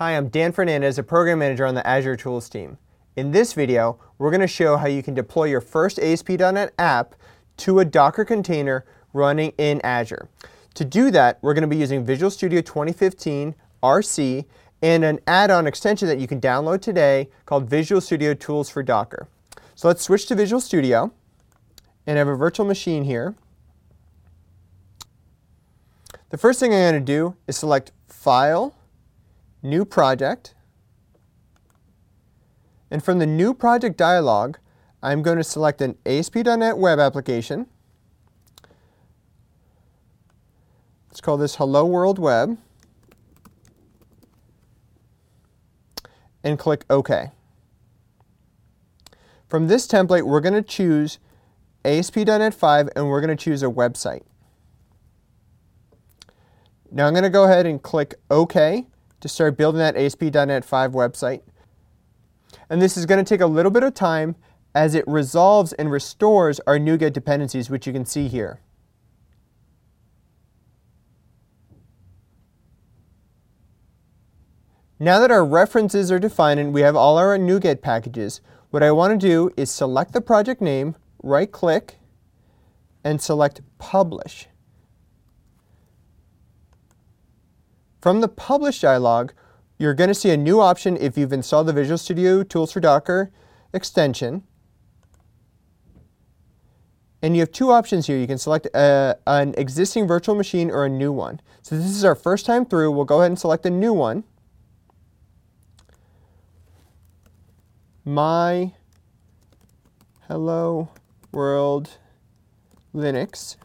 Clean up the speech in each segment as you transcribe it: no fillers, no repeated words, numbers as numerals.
Hi, I'm Dan Fernandez, a program manager on the Azure Tools team. In this video, we're going to show how you can deploy your first ASP.NET app to a Docker container running in Azure. To do that, we're going to be using Visual Studio 2015 RC and an add-on extension that you can download today called Visual Studio Tools for Docker. So let's switch to Visual Studio and have a virtual machine here. The first thing I'm going to do is select File, New Project, and from the New Project dialog, I'm going to select an ASP.NET Web application. Let's call this Hello World Web, and click OK. From this template, we're going to choose ASP.NET 5, and we're going to choose a website. Now I'm going to go ahead and click OK to start building that ASP.NET 5 website. And this is going to take a little bit of time as it resolves and restores our NuGet dependencies, which you can see here. Now that our references are defined and we have all our NuGet packages, what I want to do is select the project name, right-click, and select Publish. From the Publish dialog, you're going to see a new option if you've installed the Visual Studio Tools for Docker extension. And you have two options here. You can select an existing virtual machine or a new one. So this is our first time through. We'll go ahead and select a new one. My Hello World Linux.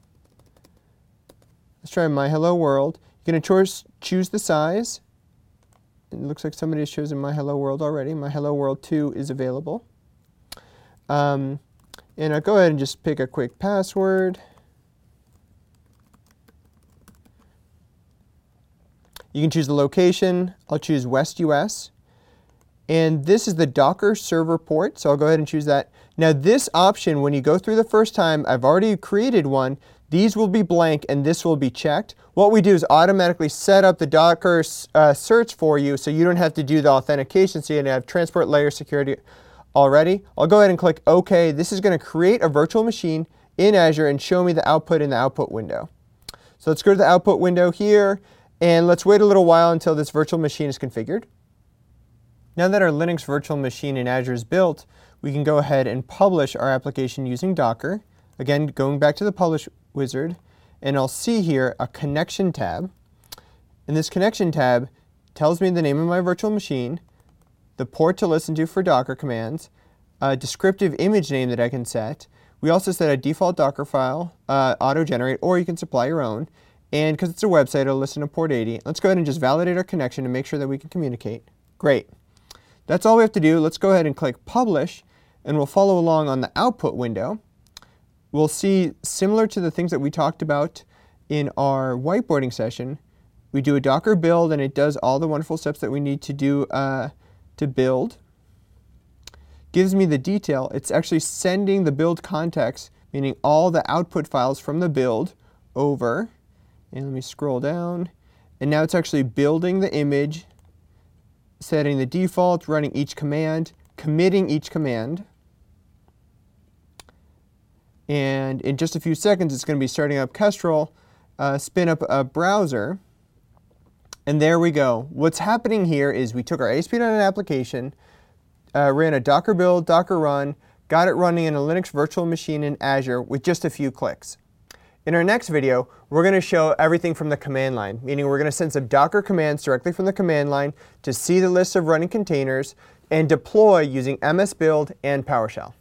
Let's try My Hello World. You're going to choose the size. It looks like somebody has chosen My Hello World already. My Hello World 2 is available. And I'll go ahead and just pick a quick password. You can choose the location. I'll choose West US. And this is the Docker server port, so I'll go ahead and choose that. Now this option, when you go through the first time, I've already created one. These will be blank and this will be checked. What we do is automatically set up the Docker certs for you so you don't have to do the authentication, so you have transport layer security already. I'll go ahead and click OK. This is going to create a virtual machine in Azure and show me the output in the output window. So let's go to the output window here and let's wait a little while until this virtual machine is configured. Now that our Linux virtual machine in Azure is built, we can go ahead and publish our application using Docker. Again, going back to the Publish wizard, and I'll see here a connection tab. And this connection tab tells me the name of my virtual machine, the port to listen to for Docker commands, a descriptive image name that I can set. We also set a default Docker file, auto-generate, or you can supply your own. And because it's a website, it'll listen to port 80. Let's go ahead and just validate our connection to make sure that we can communicate. Great. That's all we have to do. Let's go ahead and click Publish, and we'll follow along on the output window. We'll see, similar to the things that we talked about in our whiteboarding session, we do a Docker build, and it does all the wonderful steps that we need to do to build. Gives me the detail. It's actually sending the build context, meaning all the output files from the build over. And let me scroll down. And now it's actually building the image, setting the default, running each command, committing each command. And in just a few seconds, it's going to be starting up Kestrel, spin up a browser, and there we go. What's happening here is we took our ASP.NET application, ran a Docker build, Docker run, got it running in a Linux virtual machine in Azure with just a few clicks. In our next video, we're going to show everything from the command line, meaning we're going to send some Docker commands directly from the command line to see the list of running containers and deploy using MS Build and PowerShell.